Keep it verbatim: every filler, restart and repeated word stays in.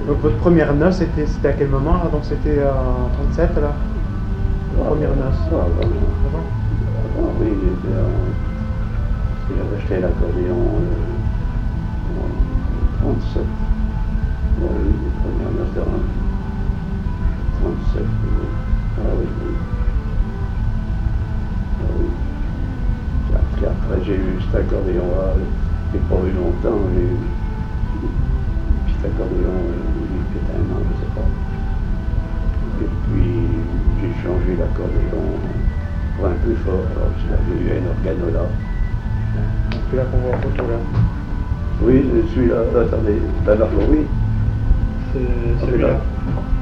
Donc votre première noce, c'était à quel moment là? Donc c'était en trente-sept là? La première noce. Ah, avant. Avant? Avant, oui, j'étais en... J'avais acheté l'accordéon euh, en trente-sept. Oui, oui, les premières noces de trente-sept. Oui. Ah oui, oui. Ah oui. Puis après, j'ai eu cet accordéon-là, j'ai pas eu longtemps, j'ai eu un petit accordéon, il était un an, je sais pas. Et puis, j'ai changé l'accordéon pour un plus fort, alors j'ai eu un organola. Donc là qu'on voit en photo là. Oui, celui-là, attendez, alors oui. C'est celui-là.